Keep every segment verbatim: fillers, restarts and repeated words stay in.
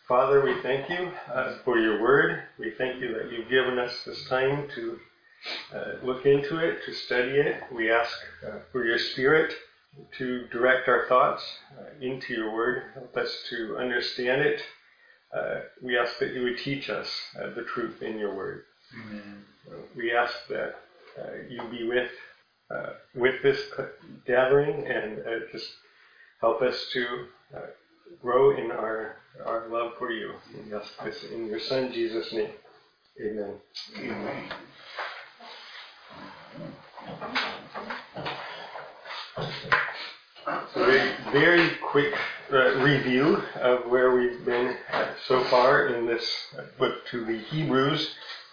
Father, we thank you uh, for your word. We thank you that you've given us this time to uh, look into it, to study it. We ask uh, for your Spirit to direct our thoughts uh, into your word. Help us to understand it. Uh, we ask that you would teach us uh, the truth in your word. Amen. Uh, we ask that uh, you be with uh, with this gathering and uh, just help us to uh, grow in our our love for you. We ask this in your Son, Jesus' name. Amen. Amen. So very, very quick uh, review of where we've been uh, so far in this uh, book to the Hebrews.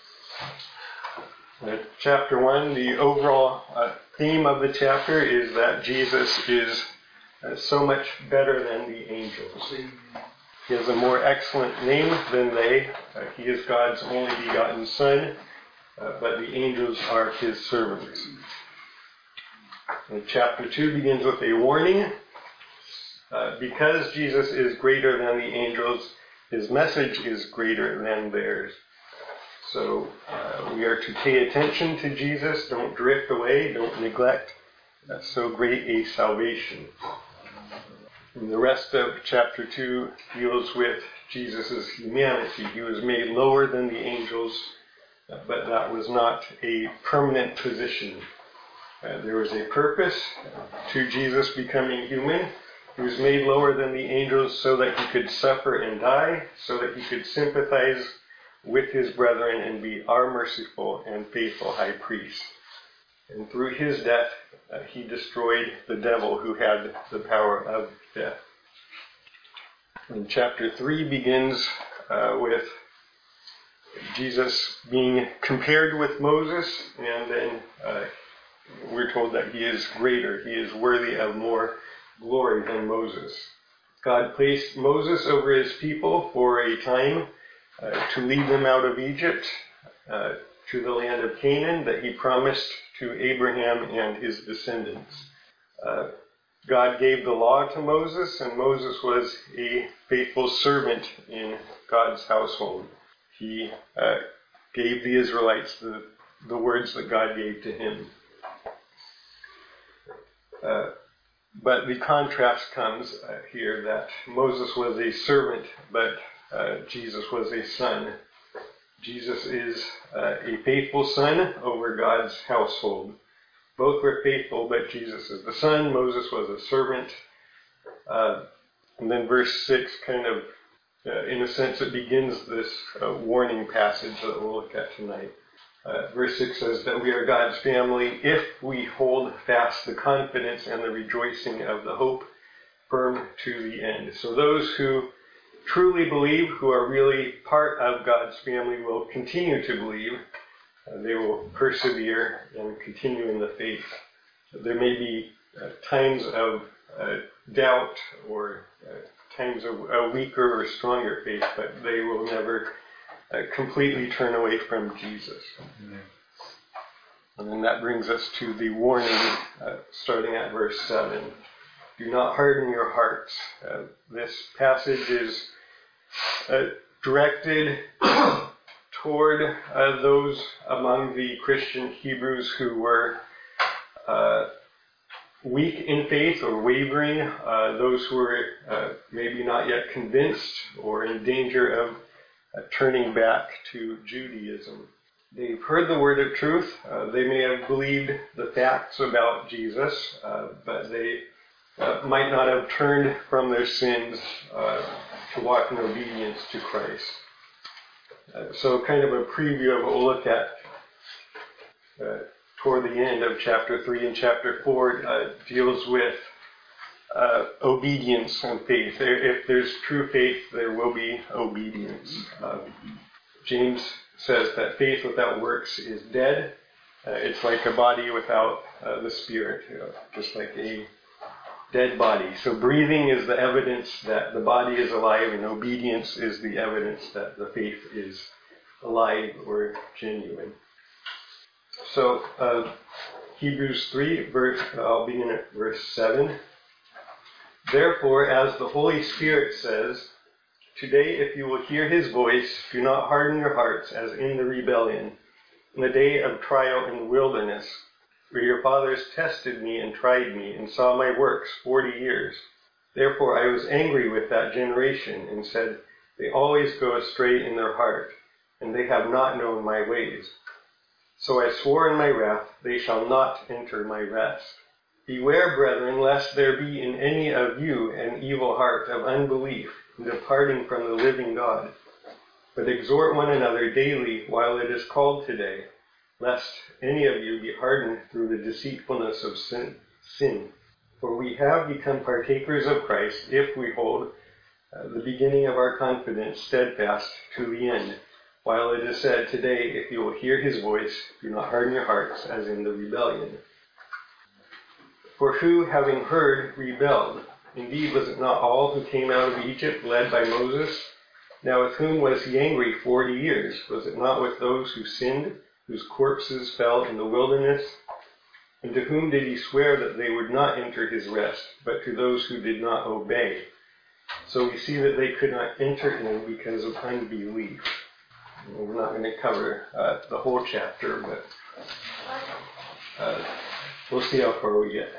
Uh, chapter one, the overall uh, theme of the chapter is that Jesus is uh, so much better than the angels. He has a more excellent name than they. Uh, he is God's only begotten Son, uh, but the angels are his servants. And chapter two begins with a warning. Uh, because Jesus is greater than the angels, his message is greater than theirs. So uh, we are to pay attention to Jesus. Don't drift away. Don't neglect uh, so great a salvation. And the rest of chapter two deals with Jesus' humanity. He was made lower than the angels, uh, but that was not a permanent position. Uh, there was a purpose to Jesus becoming human. He was made lower than the angels so that he could suffer and die, so that he could sympathize with his brethren and be our merciful and faithful high priest. And through his death, uh, he destroyed the devil who had the power of death. And chapter three begins uh, with Jesus being compared with Moses, and then uh, we're told that he is greater. He is worthy of more glory than Moses. God placed Moses over his people for a time uh, to lead them out of Egypt uh, to the land of Canaan that he promised to Abraham and his descendants. Uh, God gave the law to Moses, and Moses was a faithful servant in God's household. He uh, gave the Israelites the, the words that God gave to him. Uh, but the contrast comes uh, here that Moses was a servant, but uh, Jesus was a son. Jesus is uh, a faithful son over God's household. Both were faithful, but Jesus is the son. Moses was a servant. Uh, and then verse six kind of, uh, in a sense, it begins this uh, warning passage that we'll look at tonight. Uh, verse six says that we are God's family if we hold fast the confidence and the rejoicing of the hope firm to the end. So those who truly believe, who are really part of God's family, will continue to believe. Uh, they will persevere and continue in the faith. There may be uh, times of uh, doubt or uh, times of a weaker or stronger faith, but they will never uh, completely turn away from Jesus. Amen. And then that brings us to the warning, uh, starting at verse seven. Do not harden your hearts. Uh, this passage is uh, directed toward uh, those among the Christian Hebrews who were uh, weak in faith or wavering, uh, those who were uh, maybe not yet convinced or in danger of uh, turning back to Judaism. They've heard the word of truth. Uh, they may have believed the facts about Jesus, uh, but they uh, might not have turned from their sins uh, to walk in obedience to Christ. Uh, so kind of a preview of what we'll look at uh, toward the end of chapter three and chapter four uh, deals with uh, obedience and faith. If there's true faith, there will be obedience. Uh, James says that faith without works is dead. Uh, it's like a body without uh, the spirit, you know, just like a dead body. So breathing is the evidence that the body is alive, and obedience is the evidence that the faith is alive or genuine. So uh, Hebrews three, verse, I'll begin at verse seven. Therefore, as the Holy Spirit says, Today, if you will hear his voice, do not harden your hearts as in the rebellion, in the day of trial in the wilderness, where your fathers tested me and tried me and saw my works forty years. Therefore I was angry with that generation and said, they always go astray in their heart, and they have not known my ways. So I swore in my wrath, they shall not enter my rest. Beware, brethren, lest there be in any of you an evil heart of unbelief, departing from the living God. But exhort one another daily while it is called today, lest any of you be hardened through the deceitfulness of sin. sin. For we have become partakers of Christ if we hold uh, the beginning of our confidence steadfast to the end. While it is said today, if you will hear his voice, do not harden your hearts as in the rebellion. For who, having heard, rebelled? Indeed, was it not all who came out of Egypt led by Moses? Now with whom was he angry forty years? Was it not with those who sinned, whose corpses fell in the wilderness? And to whom did he swear that they would not enter his rest, but to those who did not obey? So we see that they could not enter in because of unbelief. And we're not going to cover uh, the whole chapter, but uh, we'll see how far we get.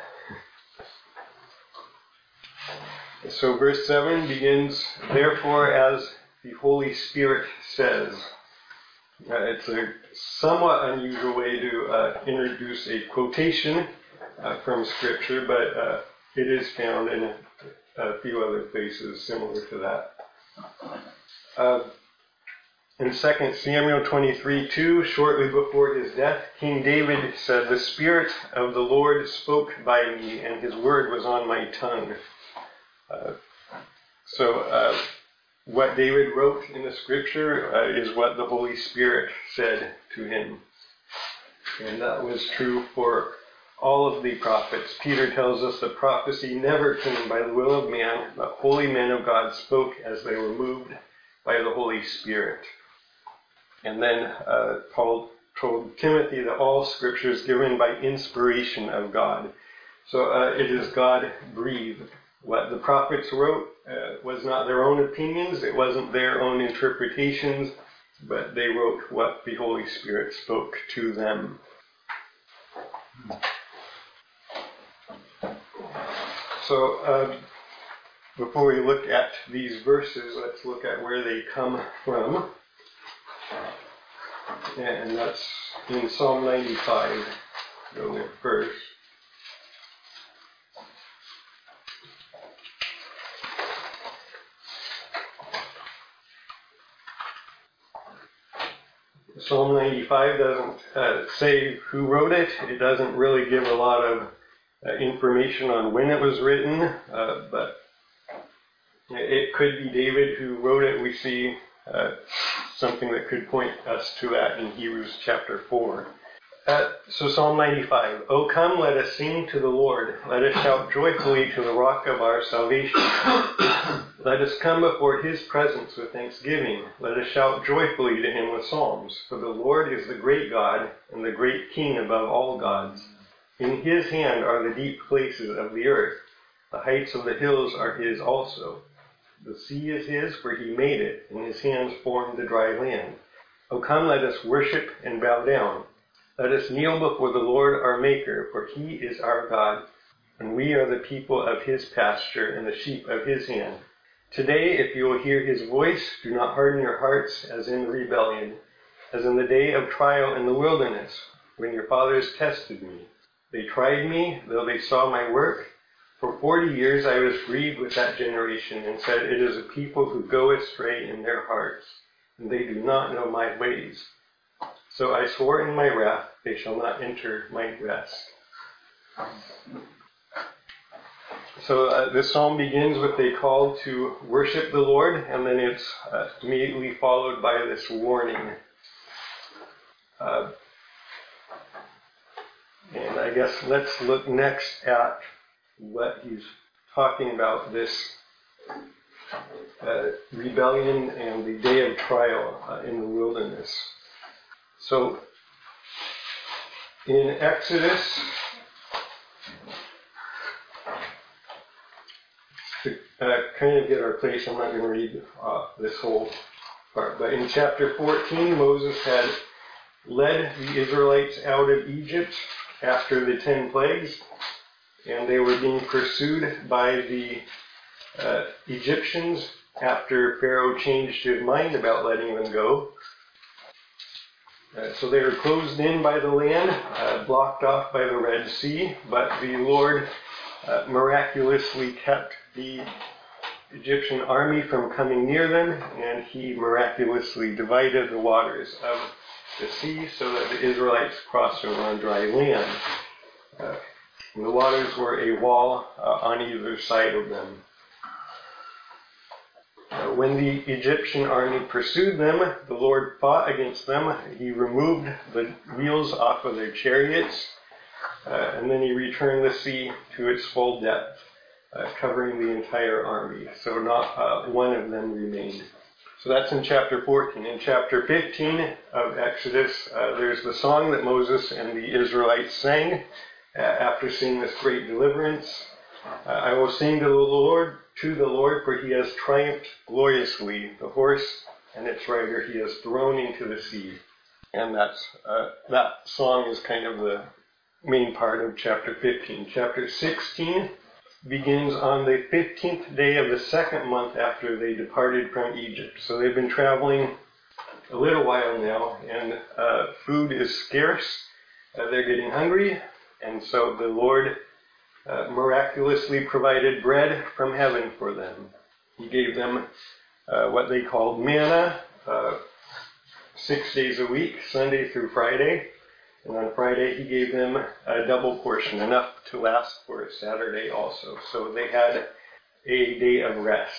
So verse seven begins, therefore as the Holy Spirit says. Uh, it's a somewhat unusual way to uh, introduce a quotation uh, from Scripture, but uh, it is found in a, a few other places similar to that. Uh, in Second Samuel twenty-three two, shortly before his death, King David said, the Spirit of the Lord spoke by me, and his word was on my tongue. Uh, so uh, what David wrote in the Scripture uh, is what the Holy Spirit said to him. And that was true for all of the prophets. Peter tells us that prophecy never came by the will of man, but holy men of God spoke as they were moved by the Holy Spirit. And then uh, Paul told Timothy that all Scripture is given by inspiration of God. So uh, it is God-breathed. What the prophets wrote uh, was not their own opinions, it wasn't their own interpretations, but they wrote what the Holy Spirit spoke to them. So uh, before we look at these verses, let's look at where they come from. And that's in Psalm ninety-five. Go there first. Psalm ninety-five doesn't uh, say who wrote it. It doesn't really give a lot of uh, information on when it was written, uh, but it could be David who wrote it. We see uh, something that could point us to that in Hebrews chapter four. Uh, so Psalm ninety-five, O come, let us sing to the Lord. Let us shout joyfully to the rock of our salvation. Let us come before his presence with thanksgiving. Let us shout joyfully to him with psalms. For the Lord is the great God and the great King above all gods. In his hand are the deep places of the earth. The heights of the hills are his also. The sea is his, for he made it, and his hands formed the dry land. O come, let us worship and bow down. Let us kneel before the Lord our Maker, for he is our God, and we are the people of his pasture and the sheep of his hand. Today, if you will hear his voice, do not harden your hearts as in rebellion, as in the day of trial in the wilderness, when your fathers tested me. They tried me, though they saw my work. For forty years I was grieved with that generation, and said, it is a people who go astray in their hearts, and they do not know my ways. So I swore in my wrath, they shall not enter my rest. So uh, this psalm begins with a call to worship the Lord, and then it's uh, immediately followed by this warning. Uh, and I guess let's look next at what he's talking about, this uh, rebellion and the day of trial uh, in the wilderness. So in Exodus, uh, kind of get our place, I'm not going to read uh, this whole part, but in chapter fourteen, Moses had led the Israelites out of Egypt after the ten plagues, and they were being pursued by the uh, Egyptians after Pharaoh changed his mind about letting them go. Uh, so they were closed in by the land, uh, blocked off by the Red Sea, but the Lord uh, miraculously kept the Egyptian army from coming near them, and he miraculously divided the waters of the sea so that the Israelites crossed over on dry land. Uh, the waters were a wall uh, on either side of them. Uh, when the Egyptian army pursued them, the Lord fought against them. He removed the wheels off of their chariots, uh, and then he returned the sea to its full depth, uh, covering the entire army. So not uh, one of them remained. So that's in chapter fourteen. In chapter fifteen of Exodus, uh, there's the song that Moses and the Israelites sang uh, after seeing this great deliverance. Uh, I will sing to the Lord, to the Lord, for he has triumphed gloriously. The horse and its rider he has thrown into the sea. And that's uh, that song is kind of the main part of chapter fifteen. Chapter sixteen begins on the fifteenth day of the second month after they departed from Egypt. So they've been traveling a little while now, and uh, food is scarce. Uh, they're getting hungry, and so the Lord uh, miraculously provided bread from heaven for them. He gave them uh, what they called manna, uh, six days a week, Sunday through Friday. And on Friday, he gave them a double portion, enough to last for Saturday also. So they had a day of rest.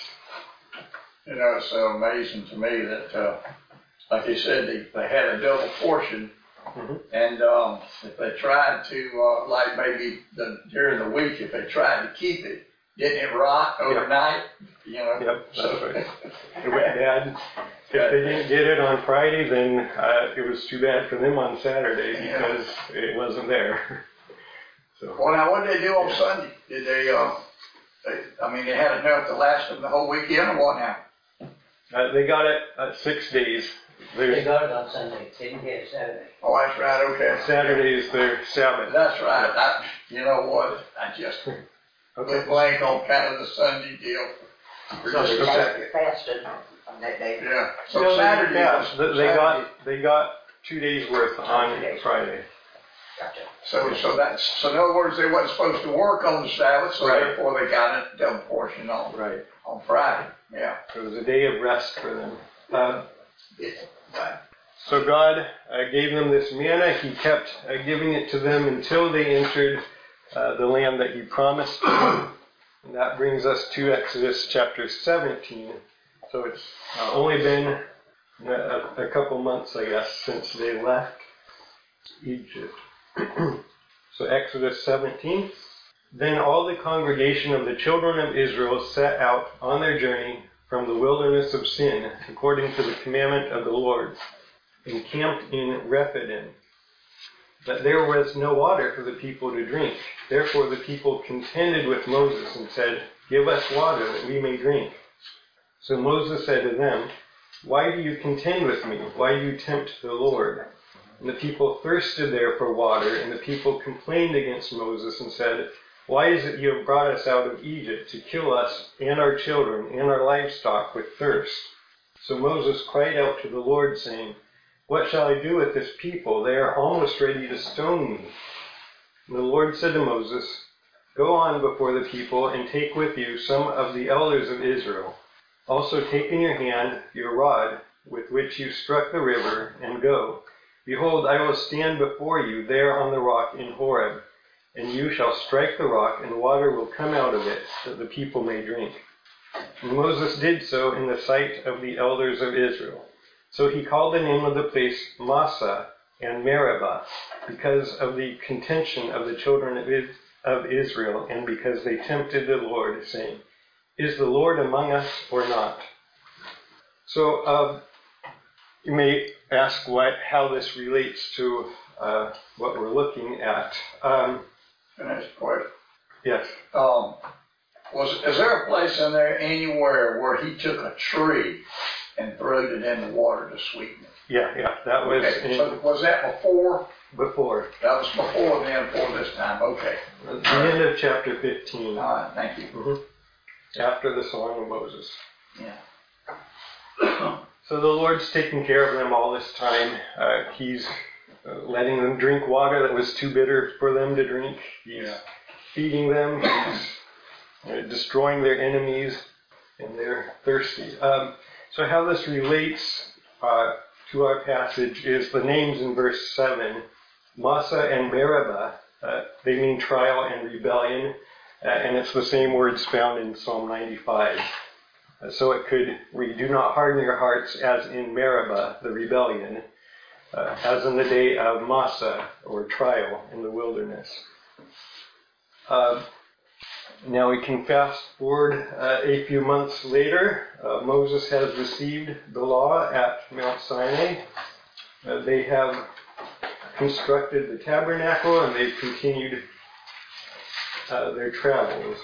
You know, it's so amazing to me that, uh, like you said, they, they had a double portion. Mm-hmm. And um, if they tried to, uh, like maybe the, during the week, if they tried to keep it, didn't it rot overnight? Yep. You know? Yep, that's so. Right. It went bad. If they didn't get it on Friday, then uh, it was too bad for them on Saturday because yeah. it wasn't there. So. Well, now what did they do on yeah. Sunday? Did they, uh, they, I mean, they had enough to last them the whole weekend or what now? Uh, they got it uh, six days. There's, they got it on Sunday. They didn't get it Saturday. Oh, that's right. Okay. Saturday is their Sabbath. That's right. Yeah. I, you know what? I just okay. went blank on kind of the Sunday deal. So they okay. fasted on that day. Yeah. So, so Saturday. Yeah, was, they Saturday. got they got two days worth on days. Friday. Gotcha. So so that's so in other words, they wasn't supposed to work on the Sabbath, so right. therefore they got a double portion on right on Friday. Yeah. So it was a day of rest for them. Uh, yeah. Right. So God uh, gave them this manna. He kept uh, giving it to them until they entered uh, the land that He promised them. And that brings us to Exodus chapter seventeen. So it's uh, only been a, a couple months, I guess, since they left Egypt. So Exodus seventeen. Then all the congregation of the children of Israel set out on their journey from the wilderness of Sin, according to the commandment of the Lord, and camped in Rephidim. But there was no water for the people to drink. Therefore the people contended with Moses and said, "Give us water that we may drink." So Moses said to them, "Why do you contend with me? Why do you tempt the Lord?" And the people thirsted there for water, and the people complained against Moses and said, "Why is it you have brought us out of Egypt to kill us and our children and our livestock with thirst?" So Moses cried out to the Lord, saying, "What shall I do with this people? They are almost ready to stone me." And the Lord said to Moses, "Go on before the people and take with you some of the elders of Israel. Also take in your hand your rod with which you struck the river, and go. Behold, I will stand before you there on the rock in Horeb, and you shall strike the rock, and water will come out of it, that the people may drink." And Moses did so in the sight of the elders of Israel. So he called the name of the place Massah and Meribah, because of the contention of the children of Israel, and because they tempted the Lord, saying, "Is the Lord among us or not?" So uh, you may ask what how this relates to uh, what we're looking at. Um, Can I ask a question? Yes. Um, Was, is there a place in there anywhere where he took a tree and threw it in the water to sweeten it? Yeah, yeah, that was Okay, in, so was that before? before. That was before then, before this time, okay. The end of chapter fifteen. All right, thank you. Mm-hmm. After the Song of Moses. Yeah. So the Lord's taking care of them all this time. Uh, he's uh, letting them drink water that was too bitter for them to drink. He's Yeah. feeding them. He's uh, destroying their enemies, and they're thirsty. Um, so how this relates uh, to our passage is the names in verse seven. Massa and Meribah, uh, they mean trial and rebellion, uh, and it's the same words found in Psalm ninety-five. Uh, so it could read, do not harden your hearts as in Meribah, the rebellion, uh, as in the day of Massa, or trial in the wilderness. Uh, now we can fast forward uh, a few months later. Uh, Moses has received the law at Mount Sinai. Uh, they have constructed the tabernacle, and they've continued uh, their travels.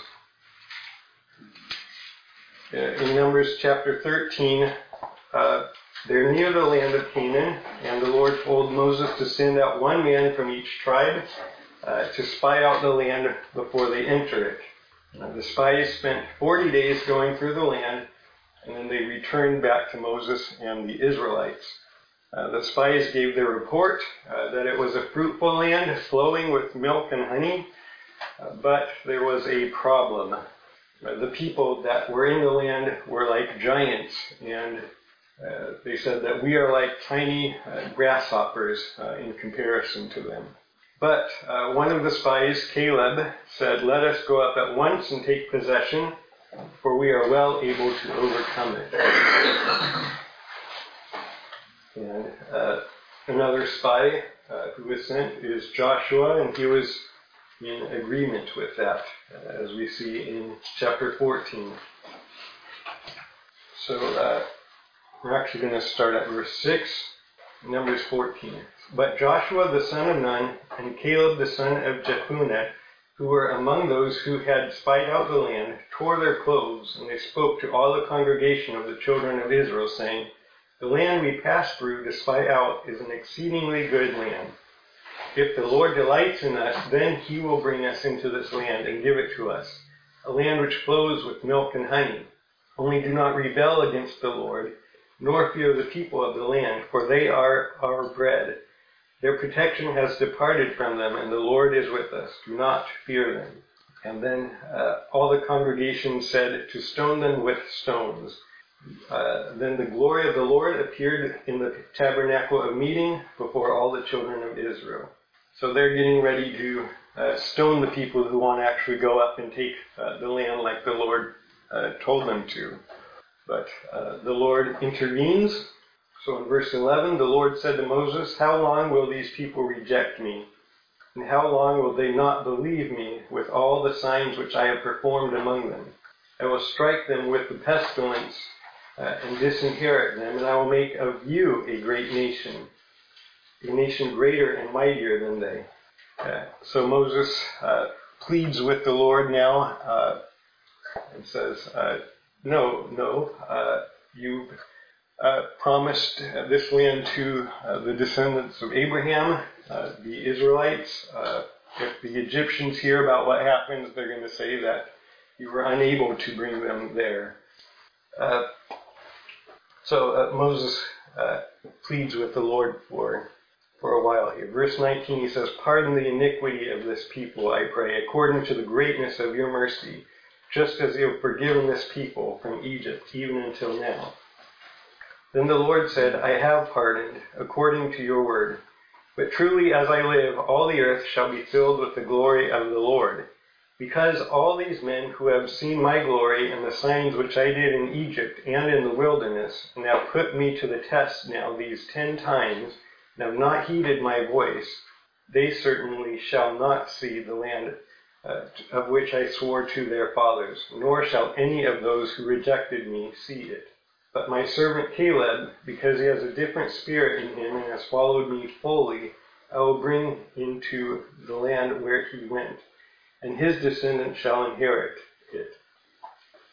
Uh, in Numbers chapter thirteen, uh, they're near the land of Canaan, and the Lord told Moses to send out one man from each tribe uh, to spy out the land before they enter it. Uh, the spies spent forty days going through the land, and then they returned back to Moses and the Israelites. Uh, the spies gave their report uh, that it was a fruitful land flowing with milk and honey, uh, but there was a problem. Uh, the people that were in the land were like giants, and uh, they said that we are like tiny uh, grasshoppers uh, in comparison to them. But uh, one of the spies, Caleb, said, "Let us go up at once and take possession, for we are well able to overcome it." And uh, another spy uh, who was sent is Joshua, and he was in agreement with that, uh, as we see in chapter fourteen. So uh, we're actually going to start at verse six, Numbers fourteen. But Joshua the son of Nun and Caleb the son of Jephunneh, who were among those who had spied out the land, tore their clothes, and they spoke to all the congregation of the children of Israel, saying, "The land we passed through to spy out is an exceedingly good land. If the Lord delights in us, then he will bring us into this land and give it to us, a land which flows with milk and honey. Only do not rebel against the Lord, nor fear the people of the land, for they are our bread. Their protection has departed from them, and the Lord is with us. Do not fear them." And then uh, all the congregation said to stone them with stones. Uh, then the glory of the Lord appeared in the tabernacle of meeting before all the children of Israel. So they're getting ready to uh, stone the people who want to actually go up and take uh, the land like the Lord uh, told them to. But uh, the Lord intervenes. So in verse eleven, the Lord said to Moses, "How long will these people reject me? And how long will they not believe me with all the signs which I have performed among them? I will strike them with the pestilence Uh, and disinherit them, and I will make of you a great nation, a nation greater and mightier than they." Uh, so Moses uh, pleads with the Lord now uh, and says, uh, no, no, uh, you uh, promised this land to uh, the descendants of Abraham, uh, the Israelites. Uh, if the Egyptians hear about what happens, they're going to say that you were unable to bring them there. Uh, So uh, Moses uh, pleads with the Lord for for a while here. Verse nineteen, he says, "Pardon the iniquity of this people, I pray, according to the greatness of your mercy, just as you have forgiven this people from Egypt, even until now." Then the Lord said, "I have pardoned, according to your word. But truly as I live, all the earth shall be filled with the glory of the Lord. Because all these men who have seen my glory and the signs which I did in Egypt and in the wilderness, and have put me to the test now these ten times, and have not heeded my voice, they certainly shall not see the land uh, of which I swore to their fathers, nor shall any of those who rejected me see it. But my servant Caleb, because he has a different spirit in him and has followed me fully, I will bring into the land where he went, and his descendants shall inherit it,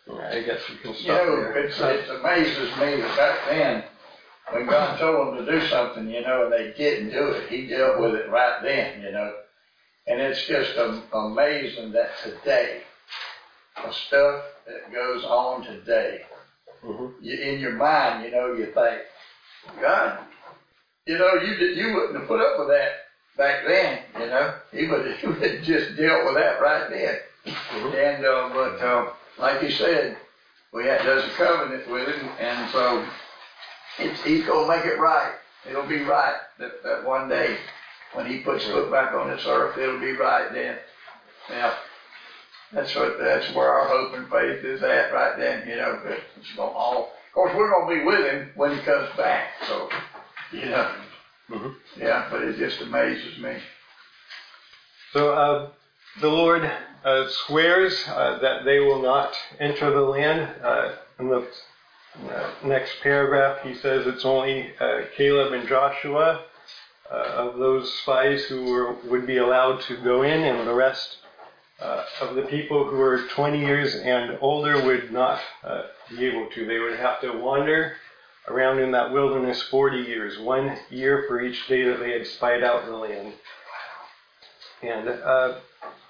I guess we can You stop know, there. it's, it amazes me that back then, when God told them to do something, you know, and they didn't do it, He dealt with it right then, you know. And it's just um, amazing that today, the stuff that goes on today, mm-hmm. you, in your mind, you know, you think, God, you know, you did, you wouldn't have put up with that back then, you know. He would, he would have just dealt with that right then. Mm-hmm. And uh, but uh, like you said, we had does a covenant with Him, and so it's, He's gonna make it right. It'll be right that, that one day when He puts right. foot back on this earth, it'll be right then. Now, that's what that's where our hope and faith is at right then. You know, it's gonna all. Of course, we're gonna be with Him when He comes back. So, you know, mm-hmm. yeah. But it just amazes me. So uh, the Lord uh, swears uh, that they will not enter the land. Uh, in the uh, next paragraph, he says it's only uh, Caleb and Joshua uh, of those spies who were, would be allowed to go in, and the rest uh, of the people who were twenty years and older would not uh, be able to. They would have to wander around in that wilderness forty years, one year for each day that they had spied out the land. And uh,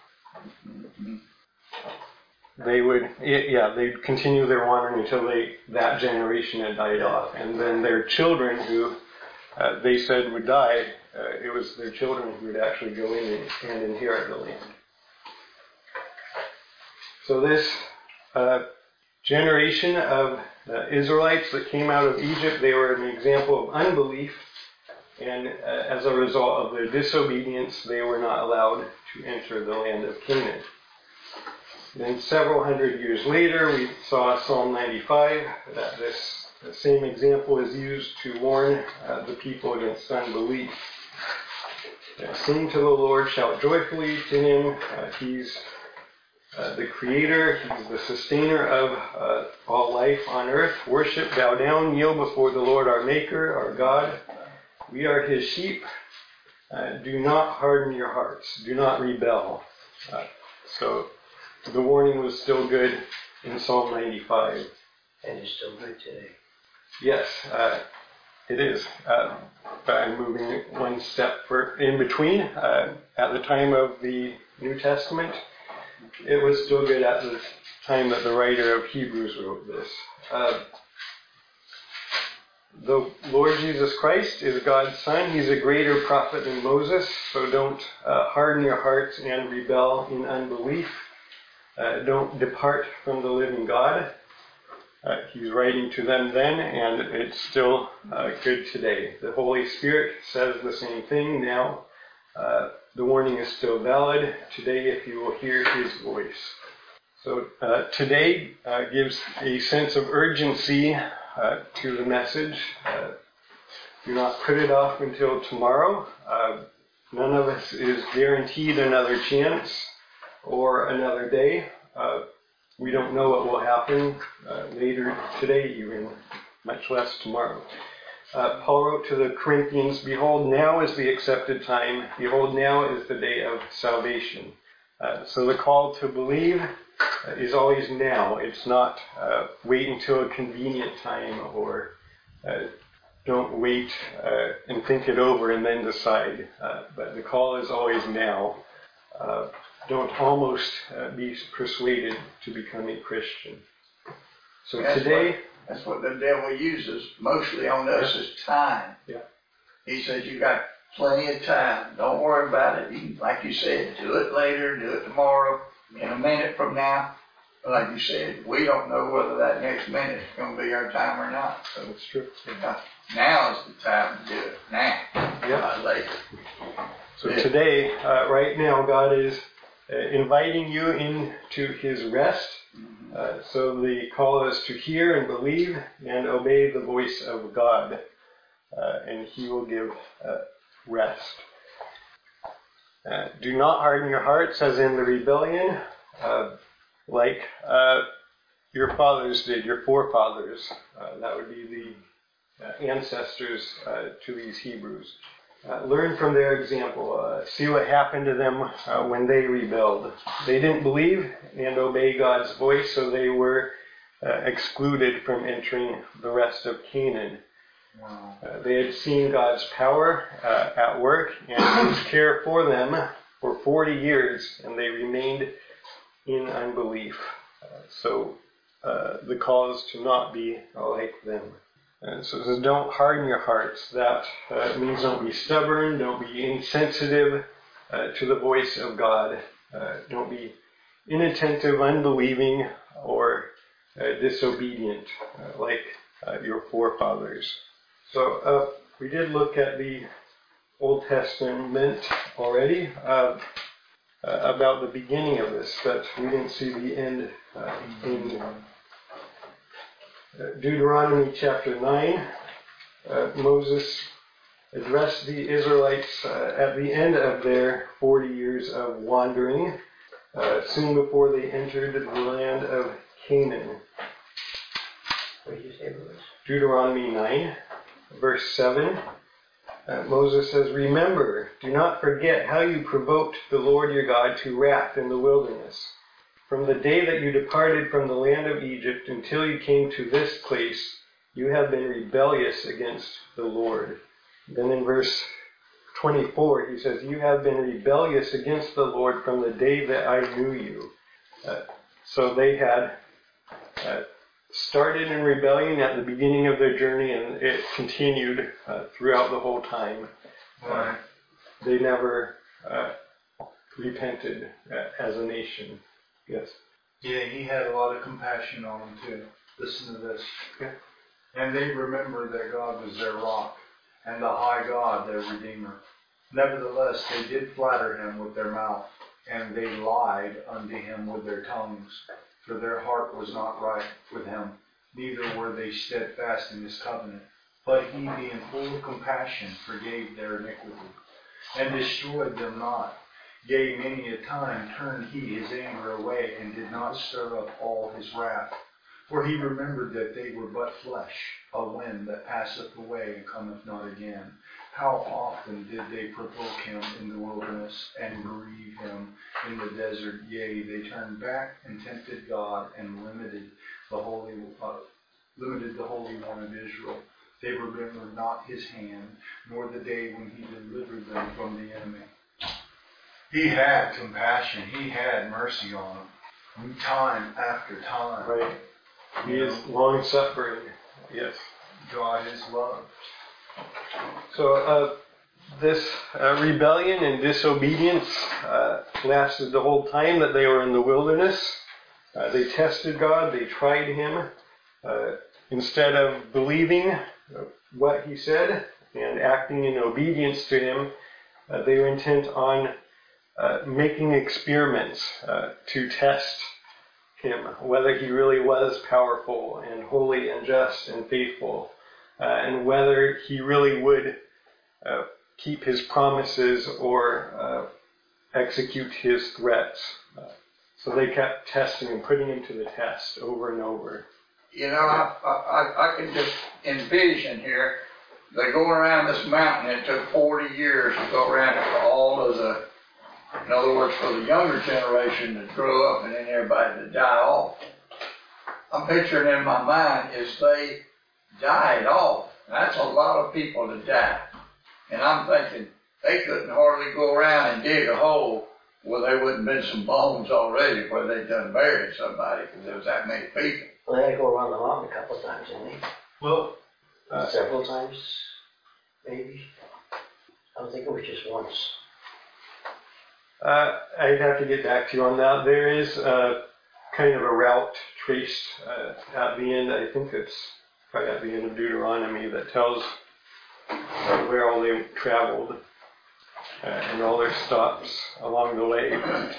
they would, yeah, they'd continue their wandering until they that generation had died off. And then their children, who uh, they said would die, uh, it was their children who would actually go in and, and inherit the land. So this uh, generation of uh, Israelites that came out of Egypt, they were an example of unbelief. And uh, as a result of their disobedience, they were not allowed to enter the land of Canaan. Then several hundred years later, we saw Psalm ninety-five, that this the same example is used to warn uh, the people against unbelief. Uh, Sing to the Lord, shout joyfully to Him. Uh, he's uh, the Creator, He's the sustainer of uh, all life on earth. Worship, bow down, kneel before the Lord our Maker, our God. We are His sheep. Uh, do not harden your hearts. Do not rebel. Uh, so the warning was still good in Psalm ninety-five. And it's still good today. Yes, uh, it is. Uh, but I'm moving one step for, in between. Uh, at the time of the New Testament, it was still good at the time that the writer of Hebrews wrote this. Uh, The Lord Jesus Christ is God's Son. He's a greater prophet than Moses, so don't uh, harden your hearts and rebel in unbelief. Uh, don't depart from the living God. Uh, he's writing to them then, and it's still uh, good today. The Holy Spirit says the same thing now. Uh, the warning is still valid today if you will hear His voice. So uh, today uh, gives a sense of urgency Uh, to the message. Uh, do not put it off until tomorrow. Uh, none of us is guaranteed another chance or another day. Uh, we don't know what will happen uh, later today even, much less tomorrow. Uh, Paul wrote to the Corinthians, behold, now is the accepted time. Behold, now is the day of salvation. Uh, so the call to believe Uh, is always now. It's not uh, wait until a convenient time, or uh, don't wait uh, and think it over and then decide. Uh, but the call is always now. Uh, don't almost uh, be persuaded to become a Christian. So that's today... What, that's what the devil uses mostly on us yeah. is time. Yeah. He says you got plenty of time. Don't worry about it. You, like you said, do it later, do it tomorrow. In a minute from now, like you said, we don't know whether that next minute is going to be our time or not. So it's true. Yeah. Now is the time to do it. Now, yeah. not later. So yeah. Today, uh, right now, God is uh, inviting you into His rest. Mm-hmm. Uh, so the call is to hear and believe and obey the voice of God, uh, and He will give uh, rest. Uh, do not harden your hearts as in the rebellion, uh, like uh, your fathers did, your forefathers. Uh, that would be the uh, ancestors uh, to these Hebrews. Uh, learn from their example. Uh, see what happened to them uh, when they rebelled. They didn't believe and obey God's voice, so they were uh, excluded from entering the rest of Canaan. Wow. Uh, they had seen God's power uh, at work and His care for them for forty years, and they remained in unbelief. Uh, so uh, the call is to not be like them. And so it says, don't harden your hearts. That uh, means don't be stubborn, don't be insensitive uh, to the voice of God. Uh, don't be inattentive, unbelieving, or uh, disobedient uh, like uh, your forefathers. So uh, we did look at the Old Testament already uh, uh, about the beginning of this, but we didn't see the end uh, in uh, Deuteronomy chapter nine. Uh, Moses addressed the Israelites uh, at the end of their forty years of wandering, uh, soon before they entered the land of Canaan. What did you say, Bruce? Deuteronomy nine, verse seven. Uh, Moses says, remember, do not forget how you provoked the Lord your God to wrath in the wilderness. From the day that you departed from the land of Egypt until you came to this place, you have been rebellious against the Lord. Then in verse twenty-four, he says, you have been rebellious against the Lord from the day that I knew you. Uh, so they had uh, started in rebellion at the beginning of their journey, and it continued uh, throughout the whole time. Uh, they never uh, repented uh, as a nation. Yes. Yeah, he had a lot of compassion on them too. Listen to this. Yeah. And they remembered that God was their rock, and the high God their Redeemer. Nevertheless, they did flatter him with their mouth, and they lied unto him with their tongues. For their heart was not right with him, neither were they steadfast in his covenant. But he, being full of compassion, forgave their iniquity, and destroyed them not. Yea, many a time turned he his anger away, and did not stir up all his wrath. For he remembered that they were but flesh, a wind that passeth away and cometh not again. How often did they provoke him in the wilderness, and grieve him in the desert? Yea, they turned back and tempted God, and limited the Holy, uh, limited the Holy One of Israel. They remembered not his hand, nor the day when he delivered them from the enemy. He had compassion. He had mercy on them, time after time. Right. He is long suffering. Yes. God is love. So uh, this uh, rebellion and disobedience uh, lasted the whole time that they were in the wilderness. Uh, they tested God. They tried Him. Uh, instead of believing what He said and acting in obedience to Him, uh, they were intent on uh, making experiments uh, to test Him, whether He really was powerful and holy and just and faithful. Uh, and whether He really would uh, keep His promises or uh, execute His threats. Uh, so they kept testing and putting Him to the test over and over. You know, I, I, I can just envision here, they go around this mountain. It took forty years to go around it for all of the, in other words, for the younger generation to grow up and then everybody to die off. I'm picturing in my mind is they died off. That's a lot of people to die. And I'm thinking they couldn't hardly go around and dig a hole where there wouldn't have been some bones already where they'd done buried somebody because there was that many people. Well, they had to go around the mountain a couple of times, didn't they? Well, uh, several times, maybe. I don't think it was just once. Uh, I'd have to get back to you on that. There is uh, kind of a route traced uh, at the end. I think it's probably at the end of Deuteronomy that tells uh, where all they traveled uh, and all their stops along the way. But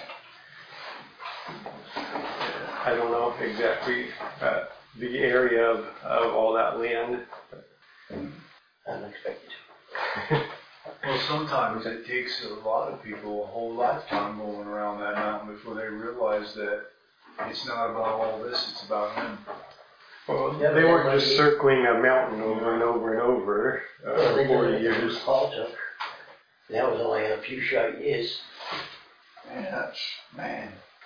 I don't know exactly uh, the area of, of all that land. Unexpected. well, sometimes it takes a lot of people a whole lifetime going around that mountain before they realize that it's not about all this, it's about Him. Well, yeah, they weren't just circling a mountain over and over and over uh, well, for forty years. Paul took. That was only a few short years. Man, that's, man.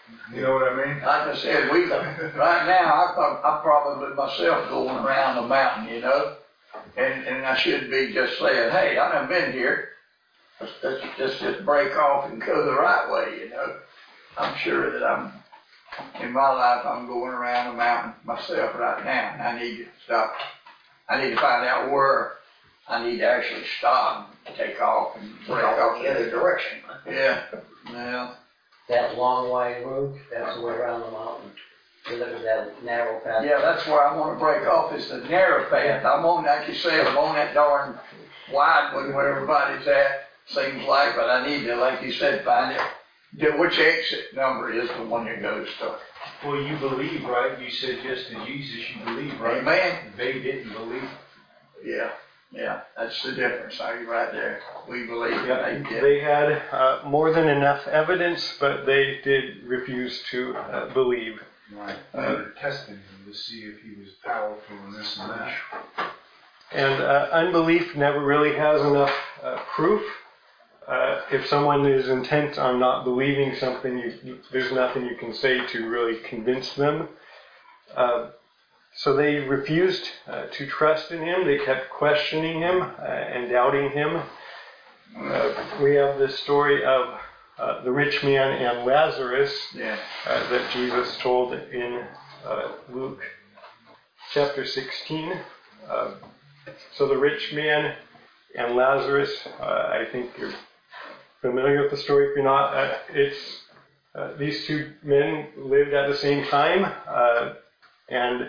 You know what I mean? Like I said, we, right now, I, prob- I probably myself going around the mountain, you know? And, and I should be just saying, hey, I done been here. Let's, let's just, just break off and go the right way, you know? I'm sure that I'm, in my life, I'm going around the mountain myself right now, and I need to stop. I need to find out where I need to actually stop and take off and break off the other direction. Yeah, well, That long wide road, that's the way around the mountain. So there's that narrow path. yeah, that's where I want to break off, is the narrow path. I'm on, like you said, I'm on that darn wide one where everybody's at, seems like, but I need to, like you said, find out which exit number is the one that goes to. Well, you believe, right? You said yes to Jesus, you believe, right? Amen. They didn't believe. Yeah, yeah, that's the difference, are you right there? We believe Yeah, and they did. they had uh, more than enough evidence, but they did refuse to uh, believe. Right. They were testing him to see if he was powerful and this and that. And uh, unbelief never really has enough uh, proof. Uh, if someone is intent on not believing something, you, you, there's nothing you can say to really convince them. Uh, so they refused uh, to trust in him. They kept questioning him uh, and doubting him. Uh, we have the story of uh, the rich man and Lazarus Yeah. uh, that Jesus told in uh, Luke chapter sixteen. Uh, so the rich man and Lazarus, uh, I think you're familiar with the story. If you're not, uh, it's uh, these two men lived at the same time, uh, and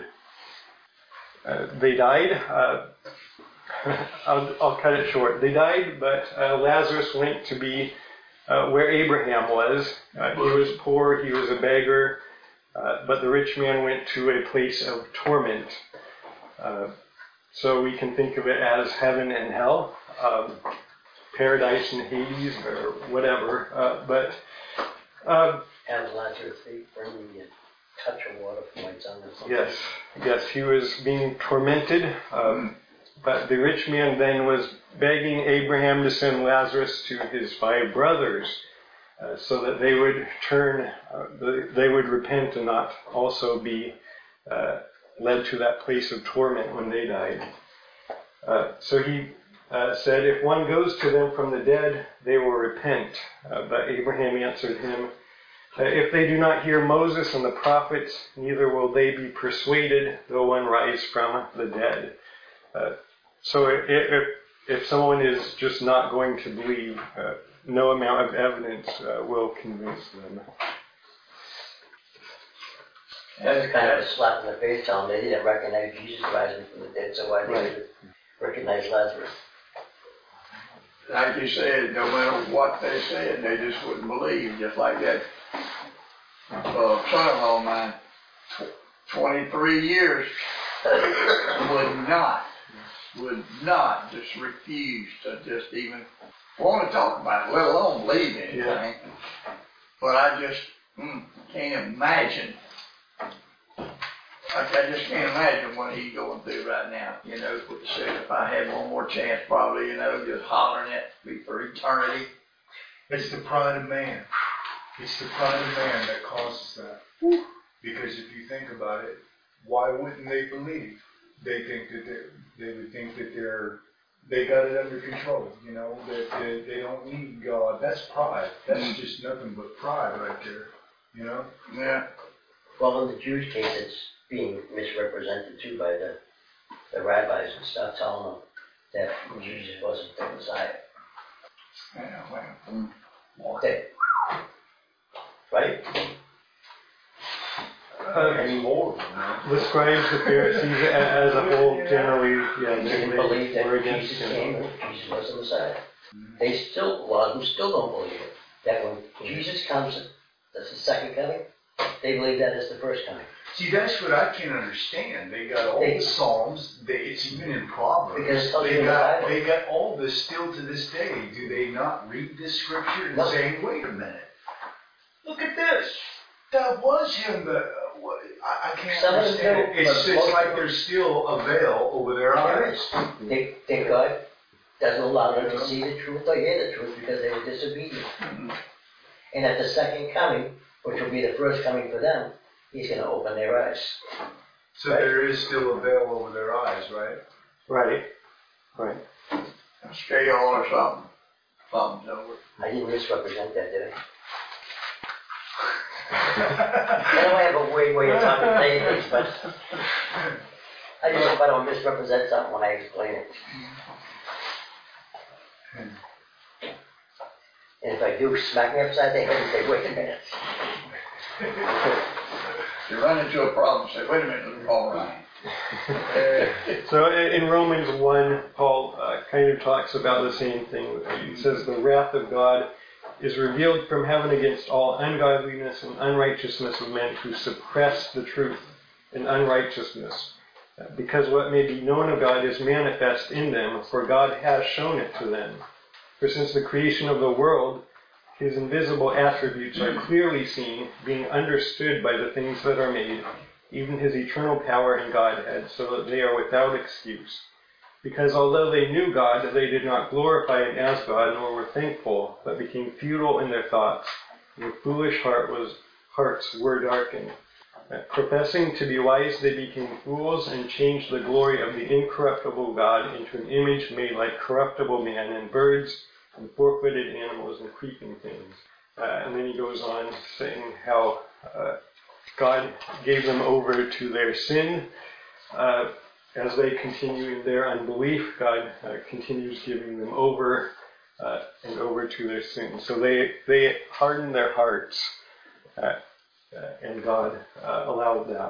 uh, they died. Uh, I'll, I'll cut it short. They died, but uh, Lazarus went to be uh, where Abraham was. Uh, he was poor, he was a beggar, uh, but the rich man went to a place of torment. Uh, so we can think of it as heaven and hell. Um, paradise and Hades or whatever, uh, but um, As Lazarus, they bring me a touch of water from my tongue or something. yes, yes, he was being tormented, um, but the rich man then was begging Abraham to send Lazarus to his five brothers uh, so that they would turn, uh, they would repent and not also be uh, led to that place of torment when they died. Uh, so he Uh, said, if one goes to them from the dead, they will repent. Uh, but Abraham answered him, uh, if they do not hear Moses and the prophets, neither will they be persuaded, though one rise from the dead. Uh, so if, if, if someone is just not going to believe, uh, no amount of evidence uh, will convince them. That's kind of a slap in the face, telling them they didn't recognize Jesus rising from the dead, so why they Right. would recognize Lazarus. Like you said, no matter what they said, they just wouldn't believe, just like that uh, son-in-law of mine, twenty-three years, would not, would not, just refuse to just even want to talk about it, let alone believe anything. Yeah. But I just mm, can't imagine. Like, I just can't imagine what he's going through right now. You know, what you said, if I had one more chance, probably, you know, just hollering at me for eternity. It's the pride of man. It's the pride of man that causes that. Because if you think about it, why wouldn't they believe? They think that they they would think that they're they got it under control. You know, that they, they don't need God. That's pride. That's mm. just nothing but pride right there. You know. Yeah. Well, in the Jewish case, it's being misrepresented too by the the rabbis and stuff, telling them that Jesus wasn't the Messiah. Yeah, well, mm. Okay. Right? Uh, Anymore. the scribes, the Pharisees, as a whole, generally, yeah, They they, didn't they believe that were against Jesus him. came and Jesus was the Messiah. They still, a lot of them still don't believe it. That when Jesus comes, that's the second coming, they believe that is the first coming. See, that's what I can't understand. They got all They- the Psalms. They, it's even in Proverbs. Because it tells you They in the got Bible. they got all this still to this day. Do they not read this scripture and No. say, "Wait a minute, look at this. That was him." But uh, what, I, I can't Some of them understand it. do, It's but just most like of them- there's still a veil over their There eyes. is. They, they God doesn't allow them to see the truth or hear the truth because they were disobedient. Mm-hmm. And at the second coming, which will be the first coming for them, he's going to open their eyes. So right? There is still a veil over their eyes, right? Right. Right. A scale or something. Something's over. I didn't misrepresent that, did I? I know I have a weird way of talking things, but I just hope I don't misrepresent something when I explain it. And if I do, smack me upside the head and say, wait a minute. You run into a problem, say, wait a minute, all right. So in Romans one, Paul uh, kind of talks about the same thing. He says the wrath of God is revealed from heaven against all ungodliness and unrighteousness of men who suppress the truth in unrighteousness. Because what may be known of God is manifest in them, for God has shown it to them. For since the creation of the world, his invisible attributes are clearly seen, being understood by the things that are made, even his eternal power and Godhead, so that they are without excuse. Because although they knew God, they did not glorify him as God, nor were thankful, but became futile in their thoughts, and their foolish heart was, hearts were darkened. Uh, professing to be wise, they became fools and changed the glory of the incorruptible God into an image made like corruptible man and birds and four-footed animals and creeping things. Uh, and then he goes on saying how uh, God gave them over to their sin. Uh, as they continue in their unbelief, God uh, continues giving them over uh, and over to their sin. So they, they harden their hearts. Uh, Uh, and God uh, allowed that.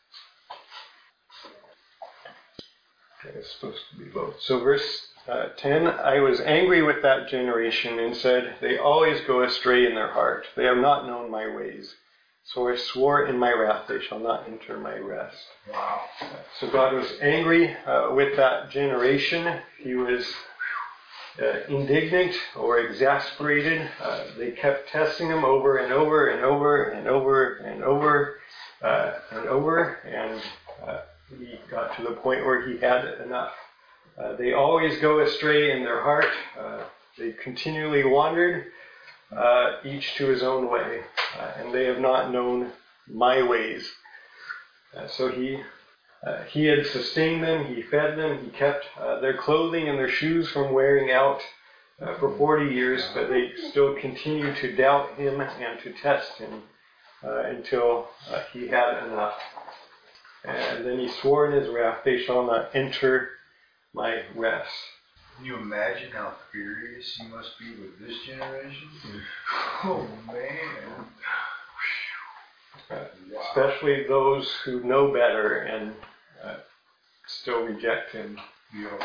Okay, it's supposed to be both. So verse uh, ten, I was angry with that generation and said, they always go astray in their heart. They have not known my ways. So I swore in my wrath, they shall not enter my rest. Wow. Uh, so God was angry uh, with that generation. He was Uh, indignant or exasperated. Uh, they kept testing him over and over and over and over and over uh, and over, and uh, he got to the point where he had enough. Uh, they always go astray in their heart. Uh, they continually wandered, uh, each to his own way, uh, and they have not known my ways. Uh, so he Uh, he had sustained them, he fed them, he kept uh, their clothing and their shoes from wearing out uh, for forty years, but they still continued to doubt him and to test him uh, until uh, he had enough. And then he swore in his wrath, they shall not enter my rest. Can you imagine how furious you must be with this generation? Oh, man. Uh, especially those who know better and uh, still reject him. Yeah.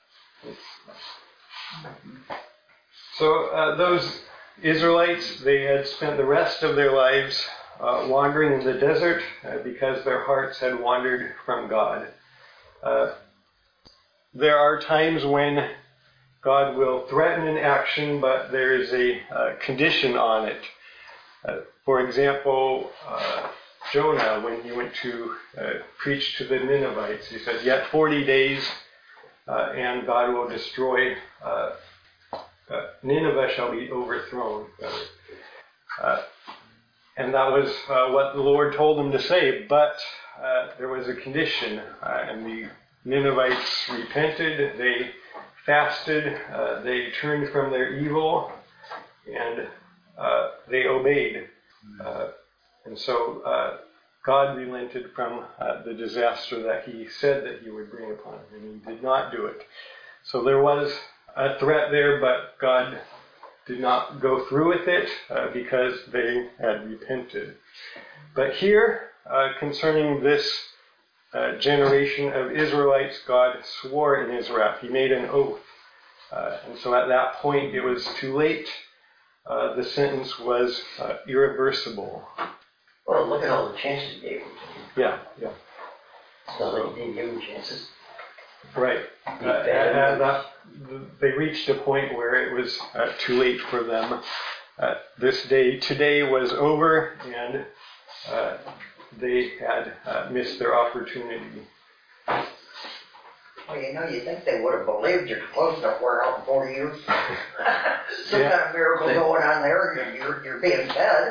So uh, those Israelites, they had spent the rest of their lives uh, wandering in the desert uh, because their hearts had wandered from God. Uh, there are times when God will threaten an action, but there is a uh, condition on it. Uh, for example, uh, Jonah, when he went to uh, preach to the Ninevites, he said, yet forty days uh, and God will destroy, uh, uh, Nineveh shall be overthrown. Uh, and that was uh, what the Lord told him to say, but uh, there was a condition, uh, and the Ninevites repented, they fasted, uh, they turned from their evil, and uh, they obeyed. Uh, and so uh, God relented from uh, the disaster that he said that he would bring upon him, and he did not do it. So there was a threat there, but God did not go through with it uh, because they had repented. But here, uh, concerning this uh, generation of Israelites, God swore in his wrath. He made an oath. Uh, and so at that point, it was too late. Uh, the sentence was uh, irreversible. Well, look at all the chances he gave them. Yeah, yeah. It's not like he didn't give them chances. Right. Uh, and, and that, they reached a point where it was uh, too late for them. Uh, this day, today was over, and uh, they had uh, missed their opportunity. Well, you know, you think they would have believed your clothes don't wear out in forty years. Some Yeah. kind of miracle going on there, and you're, you're being fed.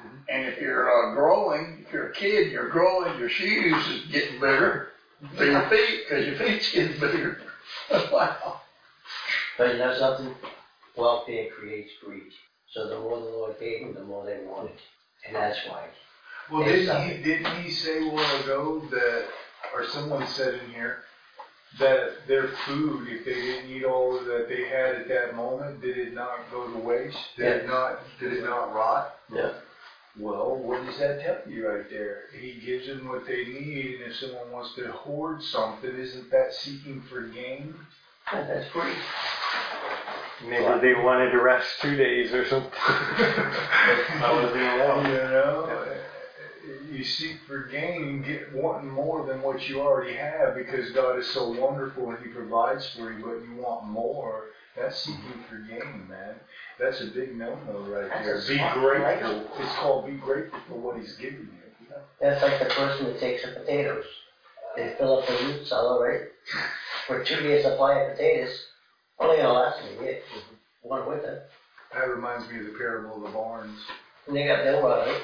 And if you're uh, growing, if you're a kid, you're growing, your shoes is getting bigger to your feet because your feet's getting bigger. Wow. But you know something? Welfare creates greed. So the more the Lord gave them, the more they wanted. And that's why. Well, didn't he, didn't he say a while ago that, or someone said in here, that their food, if they didn't eat all that they had at that moment, did it not go to waste? Did Yeah. it not, did it not rot? Yeah. Well, what does that tell you right there? He gives them what they need, and if someone wants to hoard something, isn't that seeking for gain? Yeah, that's greed. Maybe they wanted to rest two days or something. That was the allowed. You know, you seek for gain, get wanting more than what you already have because God is so wonderful and He provides for you, but you want more. That's seeking for gain, man. That's a big no-no right That's there. a Be smart grateful. life. It's called be grateful for what He's given you. That's like the person that takes the potatoes. They fill up the roots, all right? For two years supply of potatoes, only gonna last them a year. One winter. That reminds me of the parable of the barns. And they got they'll rot out.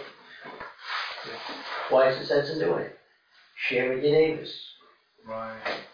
Why is the sense in doing it? Share with your neighbors. Right.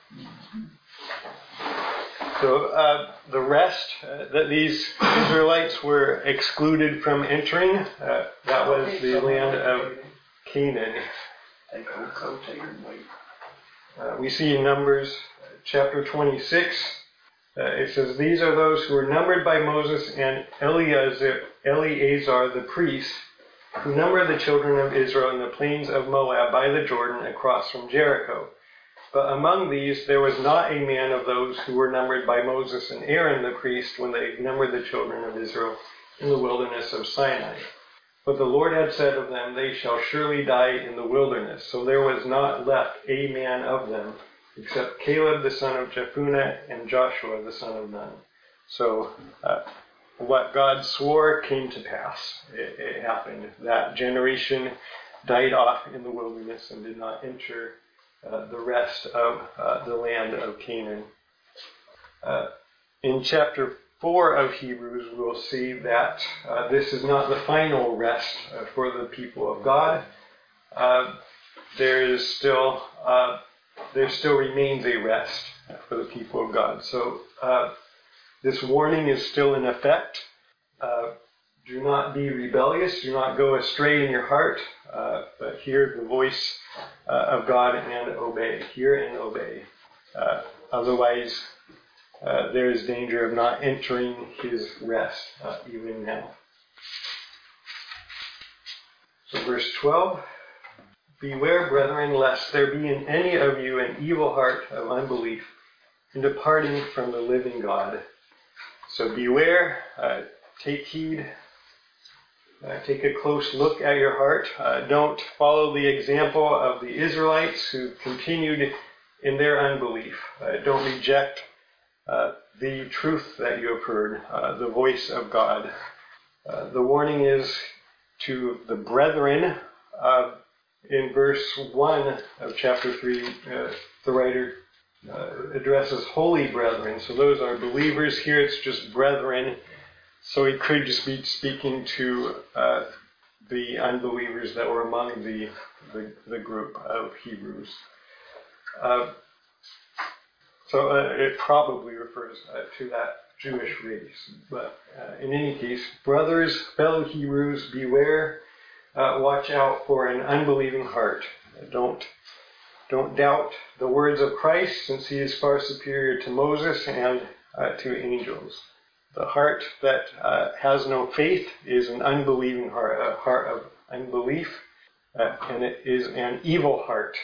So uh, the rest uh, that these Israelites were excluded from entering, uh, that was the land of Canaan. Take old coat, take her and wait. Uh, we see in Numbers uh, chapter twenty-six, uh, it says, "These are those who were numbered by Moses and Eleazar, Eleazar the priest, who numbered the children of Israel in the plains of Moab by the Jordan across from Jericho. But among these there was not a man of those who were numbered by Moses and Aaron the priest when they numbered the children of Israel in the wilderness of Sinai. But the Lord had said of them, they shall surely die in the wilderness. So there was not left a man of them, except Caleb the son of Jephunneh and Joshua the son of Nun." So uh, what God swore came to pass. It, it happened. That generation died off in the wilderness and did not enter uh, the rest of uh, the land of Canaan. Uh, in chapter four of Hebrews, we'll see that uh, this is not the final rest uh, for the people of God. Uh, there is still uh, there still remains a rest for the people of God. So uh, this warning is still in effect. Uh, do not be rebellious. Do not go astray in your heart, uh, but hear the voice uh, of God and obey. Hear and obey. Uh, otherwise, Uh, there is danger of not entering His rest, uh, even now. So verse twelve, "Beware, brethren, lest there be in any of you an evil heart of unbelief in departing from the living God." So beware, uh, take heed, uh, take a close look at your heart. Uh, don't follow the example of the Israelites who continued in their unbelief. Uh, don't reject Uh, the truth that you have heard, uh, the voice of God. Uh, the warning is to the brethren. Uh, in verse one of chapter three, uh, the writer uh, addresses holy brethren. So those are believers. Here it's just brethren. So he could just be speaking to uh, the unbelievers that were among the, the, the group of Hebrews. Uh, So uh, it probably refers uh, to that Jewish race. But uh, in any case, brothers, fellow Hebrews, beware, uh, watch out for an unbelieving heart. Uh, don't, don't doubt the words of Christ, since He is far superior to Moses and uh, to angels. The heart that uh, has no faith is an unbelieving heart, a heart of unbelief, uh, and it is an evil heart.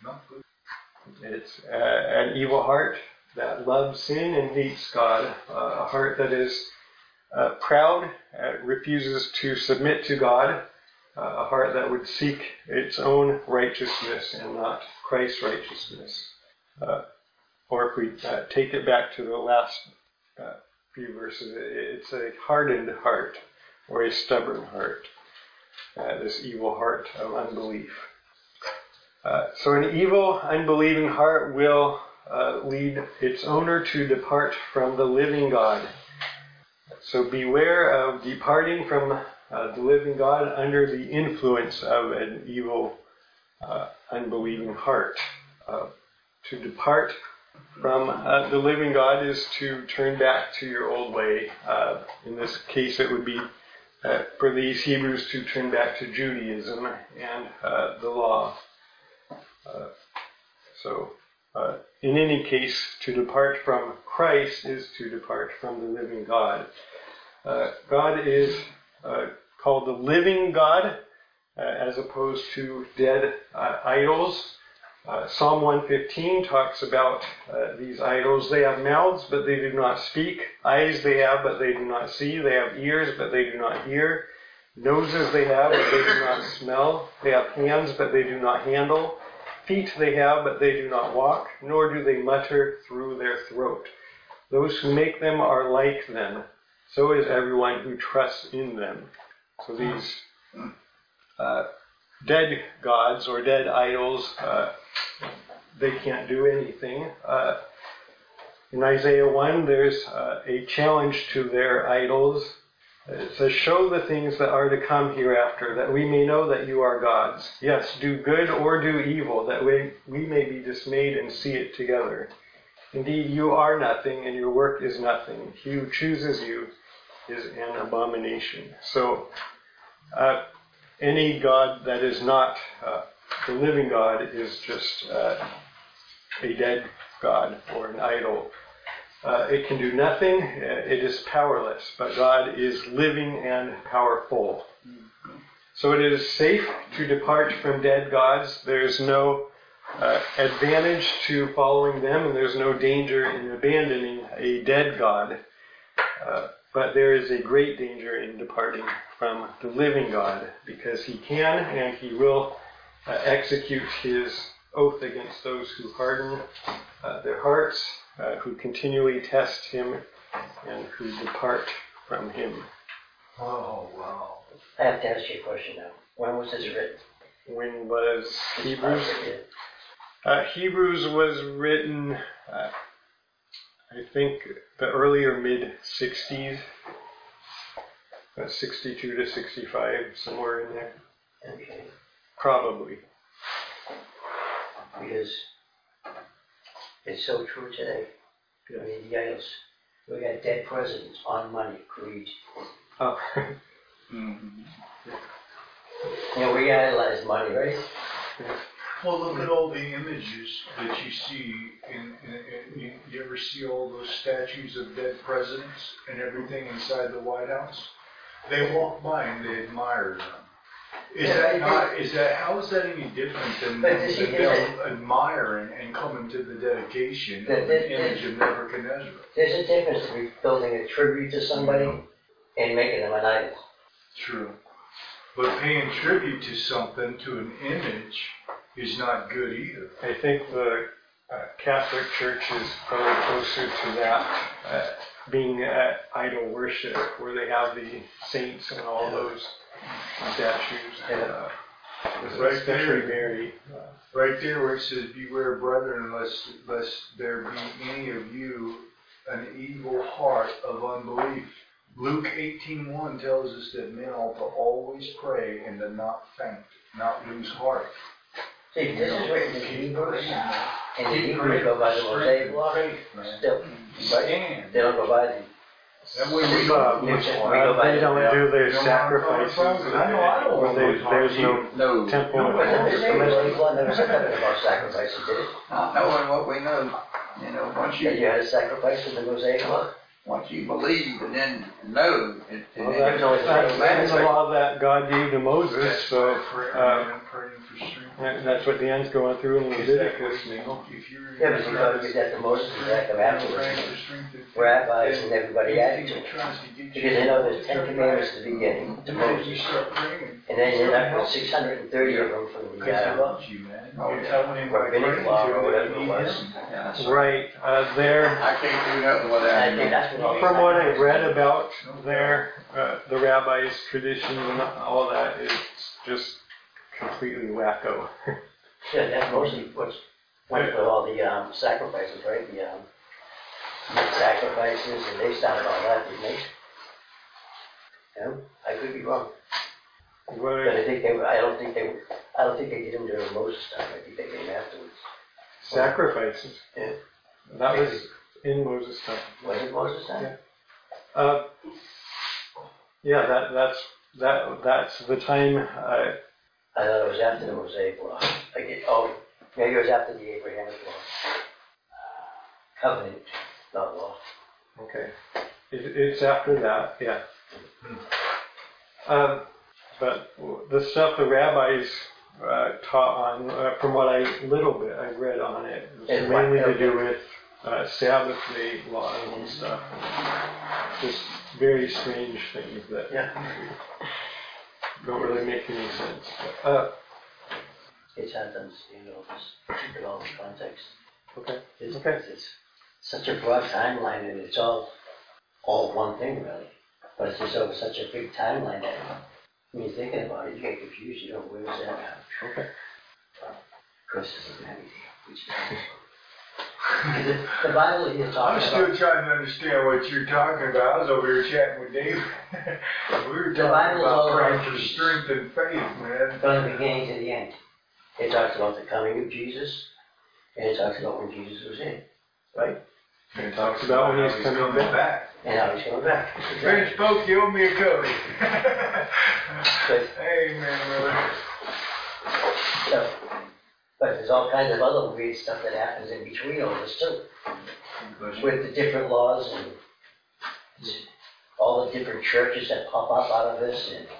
It's uh, an evil heart that loves sin and hates God, uh, a heart that is uh, proud, uh, refuses to submit to God, uh, a heart that would seek its own righteousness and not Christ's righteousness. Uh, or if we uh, take it back to the last uh, few verses, it's a hardened heart or a stubborn heart, uh, this evil heart of unbelief. Uh, so an evil, unbelieving heart will uh, lead its owner to depart from the living God. So beware of departing from uh, the living God under the influence of an evil, uh, unbelieving heart. Uh, to depart from uh, the living God is to turn back to your old way. Uh, in this case, it would be uh, for these Hebrews to turn back to Judaism and uh, the law. Uh, so, uh, in any case, to depart from Christ is to depart from the living God. Uh, God is uh, called the living God uh, as opposed to dead uh, idols. Uh, Psalm one fifteen talks about uh, these idols. They have mouths, but they do not speak. Eyes they have, but they do not see. They have ears, but they do not hear. Noses they have, but they do not smell. They have hands, but they do not handle. Feet they have, but they do not walk, nor do they mutter through their throat. Those who make them are like them. So is everyone who trusts in them. So these uh, dead gods or dead idols, uh, they can't do anything. Uh, in Isaiah one, there's uh, a challenge to their idols. It says, show the things that are to come hereafter, that we may know that you are gods. Yes, do good or do evil, that we, we may be dismayed and see it together. Indeed, you are nothing, and your work is nothing. He who chooses you is an abomination. So, uh, any God that is not uh, the living God is just uh, a dead God or an idol. Uh, it can do nothing. It is powerless. But God is living and powerful. So it is safe to depart from dead gods. There's no uh, advantage to following them, and there's no danger in abandoning a dead God. Uh, but there is a great danger in departing from the living God, because he can and he will uh, execute his oath against those who harden uh, their hearts, uh, who continually test him, and who depart from him. Oh, wow. I have to ask you a question now. When was this written? When was Hebrews? Uh, Hebrews was written, uh, I think, the earlier mid-sixties, uh, sixty-two to sixty-five, somewhere in there. Okay. Probably. Because it's so true today. Yeah. I mean, the idols. We got dead presidents on money, greed. Oh. Mm-hmm. You know, we idolize money, right? Well, look at all the images that you see. In, in, in, you ever see all those statues of dead presidents and everything inside the White House? They walk by and they admire them. Is Yeah, that they- not? Is that how is that any different than, But than you see, them there's admiring and coming to the dedication But of there- an image of Nebuchadnezzar? There's a difference between building a tribute to somebody and making them an idol. True. But paying tribute to something, to an image, is not good either. I think the uh, Catholic Church is probably closer to that, uh, being uh, idol worship, where they have the saints and all those statues, uh, Right especially there. Mary. Uh, Right there where it says, beware, brethren, lest, lest there be any of you an evil heart of unbelief. Luke eighteen one tells us that men ought to always pray and to not faint, not lose heart. See, this is written in Hebrews, and the Keep Hebrews praying. go by the Mosaic law, Faith, man. still, right? Stand. They don't go by the, That way we Uh, don't New lose Testament, heart. we go by they the- don't do their You know what I'm sacrifices. talking about? I know I don't or want they- to talk there's to no you. No, temple. No, but the no, Mosaic law never said nothing about sacrifices, did it? not knowing what we know, you know, once That you you, had a sacrifice in the Mosaic law? once you believe and then know, it, and Well, then that's, always that's, the that's the man. law that God gave to Moses, so Prayer, uh, man, praying for strength. that- that's what Dan's going through in Is that Leviticus what you- now. if you're- Yeah, but you gotta give that to Moses, and that come afterwards. Praying for strength and faith, Rabbis and then everybody added to anything it. that tries to get you- Because they know there's Ten Commandments at the beginning to And then you Moses. start praying. And then you're not with six hundred thirty of them from the, Because he uh, loves you, man. Oh, You're yeah. telling him by Rabbinic praying law to or him whatever that it you need was. him. yeah, that's Right, uh, there, I can't do nothing without I it. think that's what all. from what I've read about their, uh, the rabbis' traditions and all that, is just completely wacko. Yeah, that's mostly what's, went with all the, um, sacrifices, right? The, um, meat sacrifices, and they started all that, didn't they? know, I could be wrong. What But I are think they were, I don't think they were, I don't think they did them during Moses' time. I think they came afterwards. sacrifices? Yeah. That was in Moses' time. Was it Moses' time? Yeah. Uh, yeah, that that's that that's the time. Uh, I thought it was after the Mosaic law. Like it, oh, maybe it was after the Abrahamic law. Covenant, not law. okay, it, it's after that. Yeah. Um, but the stuff the rabbis uh, taught on, uh, from what I little bit I read on it, was And mainly what- to do with uh, Sabbath day laws and stuff. Just very strange things that Yeah. don't really make any sense. But, uh, It's hard to understand all this, in all the context. okay. It's, Okay. it's such a broad timeline, and it's all all one thing, really. But it's just over such a big timeline that when you're thinking about it, you get confused. You know, where is that now? Okay. Chris doesn't have idea. Which is the, the Bible here I'm talking still about. trying to understand what you're talking about. I was over here chatting with Dave. We were The talking Bible's all about praying about for Jesus. strength and faith, man. From the beginning to the end. It talks about the coming of Jesus, and it talks about when Jesus was in, right? It talks about when he's coming back. And how he's coming back. French folk, you owe me a Cody. But, Hey, man, brother. so, but there's all kinds of other weird stuff that happens in between all this too, with the different laws and all the different churches that pop up out of this, and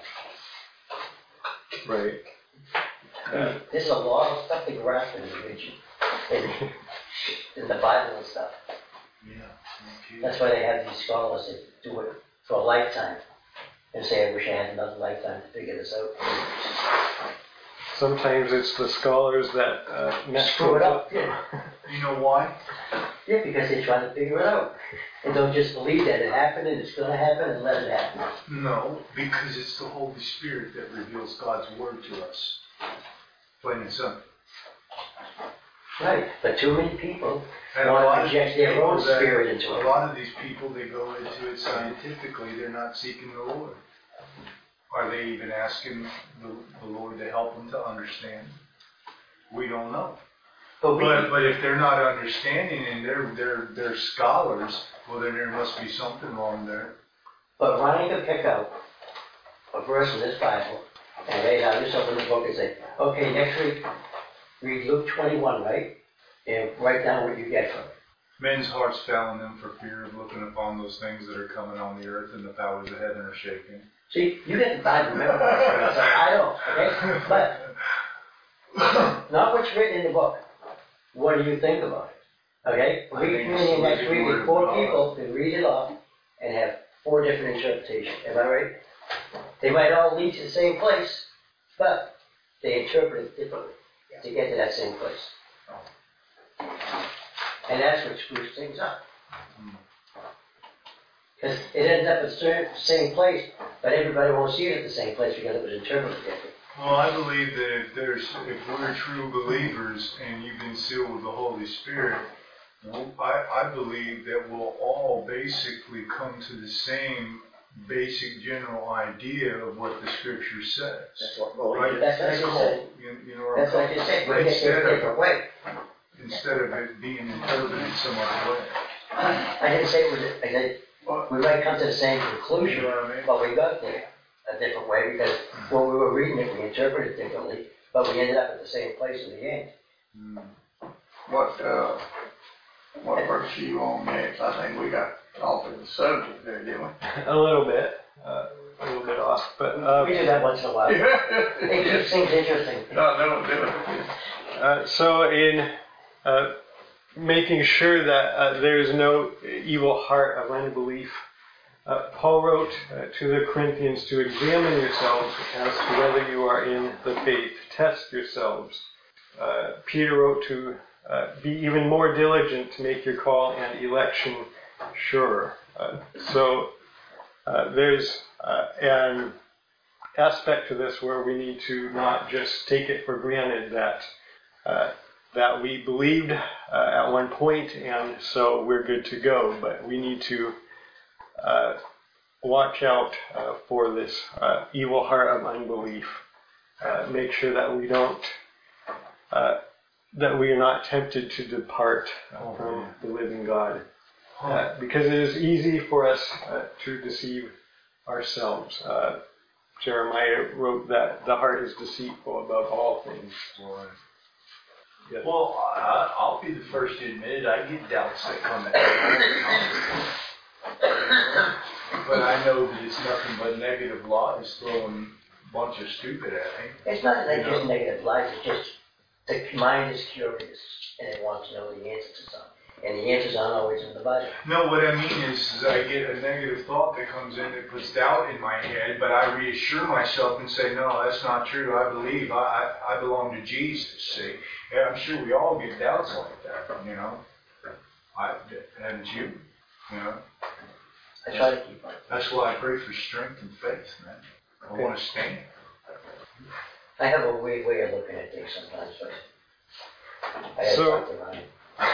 Right. uh, there's a lot of stuff to grasp in religion, in, in the Bible and stuff. Yeah. Okay. That's why they have these scholars that do it for a lifetime and say, I wish I had another lifetime to figure this out. Sometimes it's the scholars that uh, mess Screw it things up. Yeah. You know why? Yeah, because they're trying to figure it out. And don't just believe that it happened and it's going to happen and let it happen. No, because it's the Holy Spirit that reveals God's word to us. Plain and simple. Right, but too many people And a want lot to of inject these their people own that- spirit into A it. lot of these people, they go into it scientifically. They're not seeking the Lord. Are they even asking the, the Lord to help them to understand? We don't know. But we, But but if they're not understanding and they're they're they're scholars, well then there must be something wrong there. but Ryan could pick out a verse in this Bible and hey, now just open the book and say, okay, next week read Luke twenty-one, right? And write down what you get from it. Men's hearts fail in them for fear of looking upon those things that are coming on the earth, and the powers of heaven are shaking. See, you get the Bible memorized. So I don't, okay? But not what's written in the book. What do you think about it? Okay? I We think come it's in here the next written week word and of four God. people can read it off and have four different interpretations. Am I right? They might all lead to the same place, but they interpret it differently to get to that same place. And that's what screws things up. Because it ends up at the same place, but everybody won't see it at the same place because it was interpreted different. Well, I believe that if there's if we're true believers and you've been sealed with the Holy Spirit, well, I, I believe that we'll all basically come to the same basic general idea of what the Scripture says. That's what, well, Right? that's what I It's just called, said. you, you know what That's I'm what I just said. But We get instead it a of different way. instead of it being interpreted some other way. I didn't say it was, I said, we might come to the same You conclusion, know what I mean? but we got there a different way because when we were reading it, we interpreted it differently, but we ended up at the same place in the end. Mm. What, uh, what verse are you on next? I think we got off of the subject there, didn't we? A little bit, uh, a little bit off, but uh, We do that once in a while. It just seems interesting. No, no, do it. uh, so in uh, making sure that uh, there is no evil heart of unbelief, uh, Paul wrote uh, to the Corinthians to examine yourselves as to whether you are in the faith. Test yourselves. Uh, Peter wrote to uh, be even more diligent to make your call and election sure. Uh, so uh, there's uh, an aspect to this where we need to not just take it for granted that uh, that we believed uh, at one point and so we're good to go, but we need to uh, watch out uh, for this uh, evil heart of unbelief. Uh, make sure that we don't, uh, that we are not tempted to depart uh, from the living God. Uh, because it is easy for us uh, to deceive ourselves. Uh, Jeremiah wrote that the heart is deceitful above all things. Right. Yes. Well, I, I'll be the first to admit it. I get doubts that come at me all the time. But I know that it's nothing but negative lies throwing a bunch of stupid at me. It's not like You just know? negative lies, it's just the mind is curious and it wants to know the answer to something. And the answers aren't always in the Bible. No, what I mean is, is I get a negative thought that comes in that puts doubt in my head, but I reassure myself and say, no, that's not true. I believe. I, I, I belong to Jesus, see. Yeah, I'm sure we all get doubts like that, you know. I, haven't you? You know. I try to keep on. That's why I pray for strength and faith, man. I want to stand. I have a weird way of looking at things sometimes, but I have So- to talk to Ryan.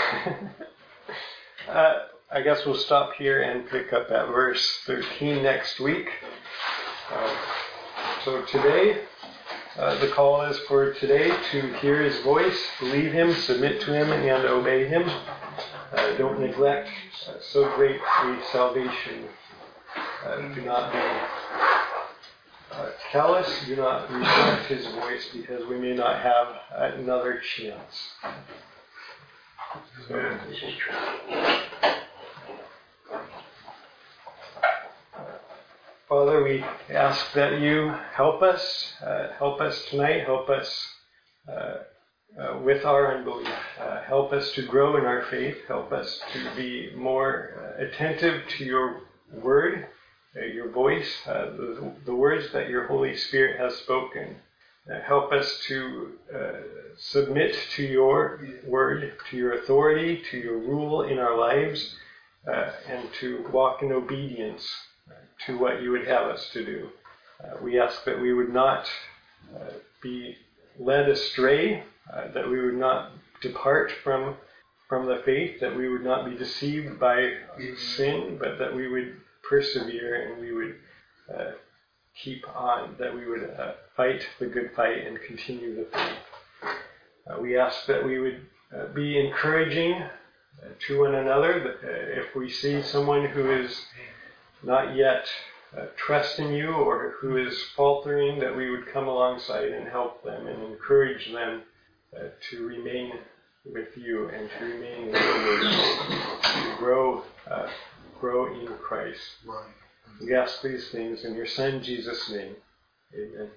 Uh, I guess we'll stop here and pick up at verse thirteen next week. Uh, so today, uh, the call is for today to hear His voice, believe Him, submit to Him, and obey Him. Uh, don't neglect uh, so great a salvation. Uh, do not be uh, callous. Do not reject His voice, because we may not have another chance. So, This is true. Father, we ask that you help us, uh, help us tonight, help us uh, uh, with our unbelief, uh, help us to grow in our faith, help us to be more uh, attentive to your word, uh, your voice, uh, the, the words that your Holy Spirit has spoken. Uh, help us to uh, submit to your word, to your authority, to your rule in our lives, uh, and to walk in obedience to what you would have us to do. Uh, we ask that we would not uh, be led astray, uh, that we would not depart from from the faith, that we would not be deceived by sin, but that we would persevere and we would uh, keep on, that we would uh, fight the good fight and continue the faith. Uh, we ask that we would uh, be encouraging uh, to one another. That, uh, if we see someone who is not yet uh, trusting you or who is faltering, that we would come alongside and help them and encourage them uh, to remain with you and to remain in your word, to grow, uh, grow in Christ. Right. We ask these things in your Son Jesus' name. Amen.